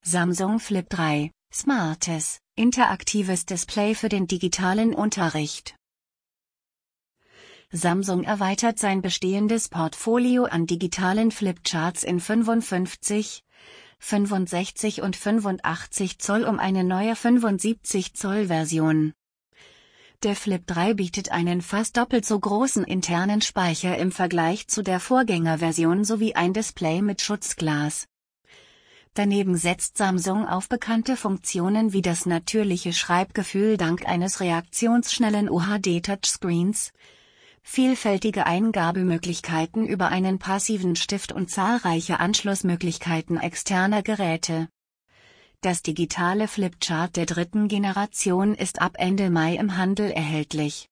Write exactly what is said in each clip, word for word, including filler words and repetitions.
Samsung Flip drei, smartes, interaktives Display für den digitalen Unterricht. Samsung erweitert sein bestehendes Portfolio an digitalen Flipcharts in fünfundfünfzig, fünfundsechzig und fünfundachtzig Zoll um eine neue fünfundsiebzig Zoll Version. Der Flip drei bietet einen fast doppelt so großen internen Speicher im Vergleich zu der Vorgängerversion sowie ein Display mit Schutzglas. Daneben setzt Samsung auf bekannte Funktionen wie das natürliche Schreibgefühl dank eines reaktionsschnellen U H D-Touchscreens, vielfältige Eingabemöglichkeiten über einen passiven Stift und zahlreiche Anschlussmöglichkeiten externer Geräte. Das digitale Flipchart der dritten Generation ist ab Ende Mai im Handel erhältlich.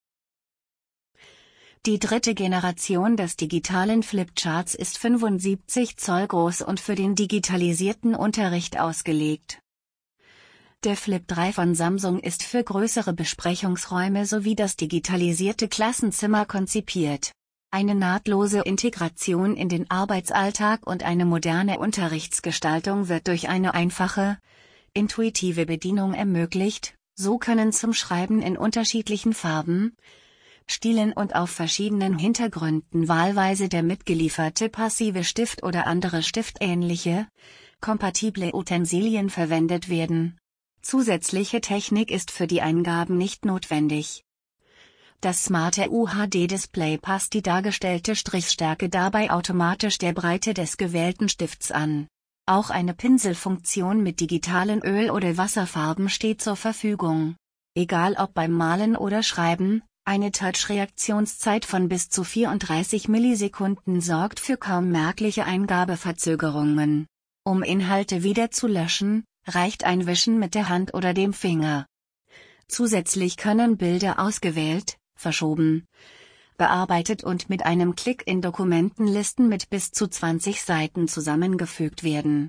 Die dritte Generation des digitalen Flipcharts ist fünfundsiebzig Zoll groß und für den digitalisierten Unterricht ausgelegt. Der Flip drei von Samsung ist für größere Besprechungsräume sowie das digitalisierte Klassenzimmer konzipiert. Eine nahtlose Integration in den Arbeitsalltag und eine moderne Unterrichtsgestaltung wird durch eine einfache, intuitive Bedienung ermöglicht, so können zum Schreiben in unterschiedlichen Farben, Stilen und auf verschiedenen Hintergründen wahlweise der mitgelieferte passive Stift oder andere stiftähnliche, kompatible Utensilien verwendet werden. Zusätzliche Technik ist für die Eingaben nicht notwendig. Das smarte U H D-Display passt die dargestellte Strichstärke dabei automatisch der Breite des gewählten Stifts an. Auch eine Pinselfunktion mit digitalen Öl- oder Wasserfarben steht zur Verfügung. Egal ob beim Malen oder Schreiben, eine Touch-Reaktionszeit von bis zu vierunddreißig Millisekunden sorgt für kaum merkliche Eingabeverzögerungen. Um Inhalte wieder zu löschen, reicht ein Wischen mit der Hand oder dem Finger. Zusätzlich können Bilder ausgewählt, verschoben, bearbeitet und mit einem Klick in Dokumentenlisten mit bis zu zwanzig Seiten zusammengefügt werden.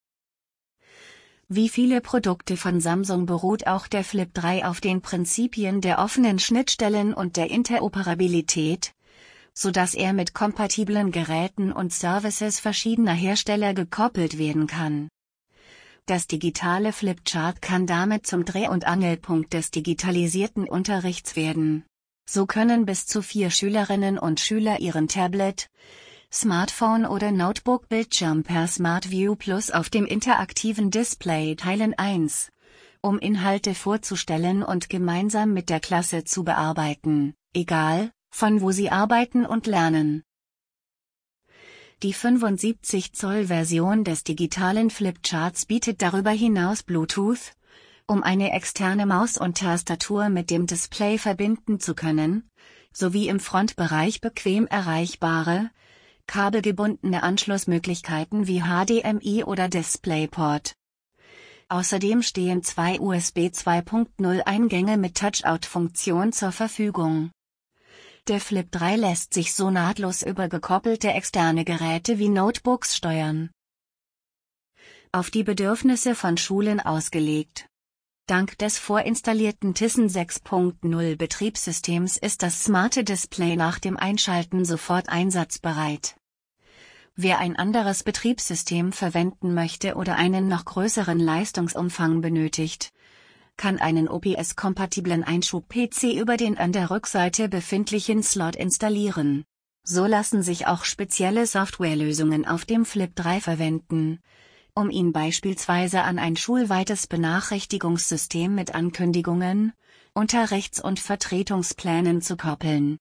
Wie viele Produkte von Samsung beruht auch der Flip drei auf den Prinzipien der offenen Schnittstellen und der Interoperabilität, sodass er mit kompatiblen Geräten und Services verschiedener Hersteller gekoppelt werden kann. Das digitale Flipchart kann damit zum Dreh- und Angelpunkt des digitalisierten Unterrichts werden. So können bis zu vier Schülerinnen und Schüler ihren Tablet, Smartphone oder Notebook-Bildschirm per SmartView Plus auf dem interaktiven Display teilen. eins. Um Inhalte vorzustellen und gemeinsam mit der Klasse zu bearbeiten, egal, von wo sie arbeiten und lernen. Die fünfundsiebzig Zoll Version des digitalen Flipcharts bietet darüber hinaus Bluetooth, um eine externe Maus und Tastatur mit dem Display verbinden zu können, sowie im Frontbereich bequem erreichbare, kabelgebundene Anschlussmöglichkeiten wie H D M I oder DisplayPort. Außerdem stehen zwei U S B zwei Punkt null Eingänge mit Touch-Out-Funktion zur Verfügung. Der Flip drei lässt sich so nahtlos über gekoppelte externe Geräte wie Notebooks steuern. Auf die Bedürfnisse von Schulen ausgelegt. Dank des vorinstallierten Tizen sechs Punkt null Betriebssystems ist das smarte Display nach dem Einschalten sofort einsatzbereit. Wer ein anderes Betriebssystem verwenden möchte oder einen noch größeren Leistungsumfang benötigt, kann einen O P S-kompatiblen Einschub-P C über den an der Rückseite befindlichen Slot installieren. So lassen sich auch spezielle Softwarelösungen auf dem Flip drei verwenden, um ihn beispielsweise an ein schulweites Benachrichtigungssystem mit Ankündigungen, Unterrichts- und Vertretungsplänen zu koppeln.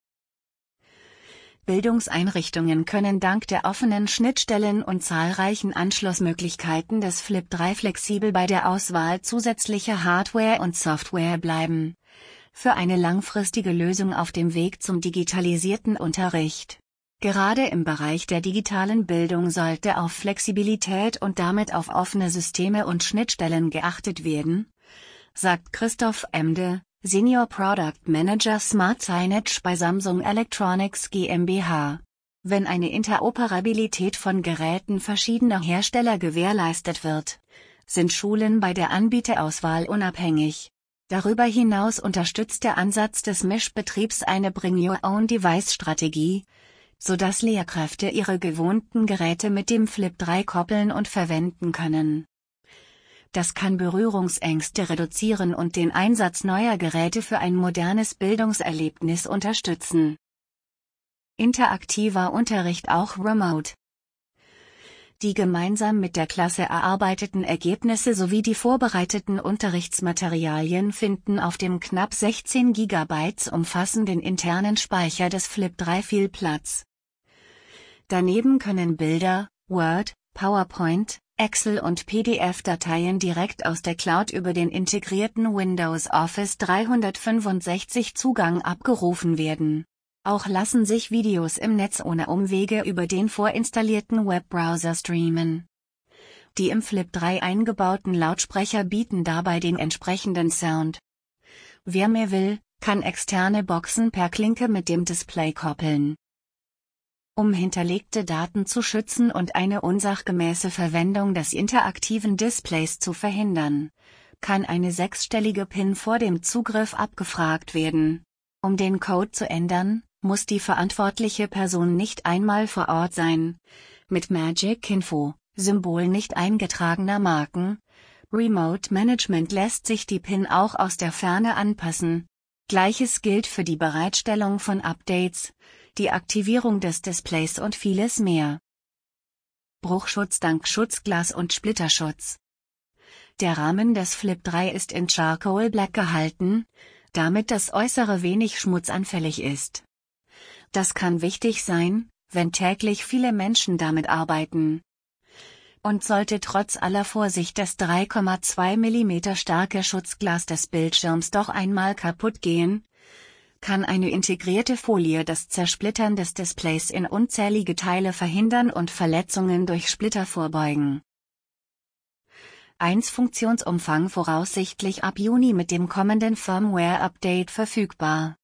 Bildungseinrichtungen können dank der offenen Schnittstellen und zahlreichen Anschlussmöglichkeiten des Flip drei flexibel bei der Auswahl zusätzlicher Hardware und Software bleiben. Für eine langfristige Lösung auf dem Weg zum digitalisierten Unterricht. Gerade im Bereich der digitalen Bildung sollte auf Flexibilität und damit auf offene Systeme und Schnittstellen geachtet werden, sagt Christoph Emde, Senior Product Manager Smart Signage bei Samsung Electronics GmbH. Wenn eine Interoperabilität von Geräten verschiedener Hersteller gewährleistet wird, sind Schulen bei der Anbieterauswahl unabhängig. Darüber hinaus unterstützt der Ansatz des Mischbetriebs eine Bring-Your-Own-Device-Strategie, sodass Lehrkräfte ihre gewohnten Geräte mit dem Flip drei koppeln und verwenden können. Das kann Berührungsängste reduzieren und den Einsatz neuer Geräte für ein modernes Bildungserlebnis unterstützen. Interaktiver Unterricht auch remote. Die gemeinsam mit der Klasse erarbeiteten Ergebnisse sowie die vorbereiteten Unterrichtsmaterialien finden auf dem knapp sechzehn Gigabyte umfassenden internen Speicher des Flip drei viel Platz. Daneben können Bilder, Word, PowerPoint, Excel und P D F-Dateien direkt aus der Cloud über den integrierten Windows Office dreihundertfünfundsechzig Zugang abgerufen werden. Auch lassen sich Videos im Netz ohne Umwege über den vorinstallierten Webbrowser streamen. Die im Flip drei eingebauten Lautsprecher bieten dabei den entsprechenden Sound. Wer mehr will, kann externe Boxen per Klinke mit dem Display koppeln. Um hinterlegte Daten zu schützen und eine unsachgemäße Verwendung des interaktiven Displays zu verhindern, kann eine sechsstellige PIN vor dem Zugriff abgefragt werden. Um den Code zu ändern, muss die verantwortliche Person nicht einmal vor Ort sein. Mit Magic Info, Symbol nicht eingetragener Marken, Remote Management lässt sich die PIN auch aus der Ferne anpassen. Gleiches gilt für die Bereitstellung von Updates, die Aktivierung des Displays und vieles mehr. Bruchschutz dank Schutzglas und Splitterschutz. Der Rahmen des Flip drei ist in Charcoal Black gehalten, damit das Äußere wenig schmutzanfällig ist. Das kann wichtig sein, wenn täglich viele Menschen damit arbeiten. Und sollte trotz aller Vorsicht das drei Komma zwei Millimeter starke Schutzglas des Bildschirms doch einmal kaputt gehen, kann eine integrierte Folie das Zersplittern des Displays in unzählige Teile verhindern und Verletzungen durch Splitter vorbeugen. eins Funktionsumfang voraussichtlich ab Juni mit dem kommenden Firmware-Update verfügbar.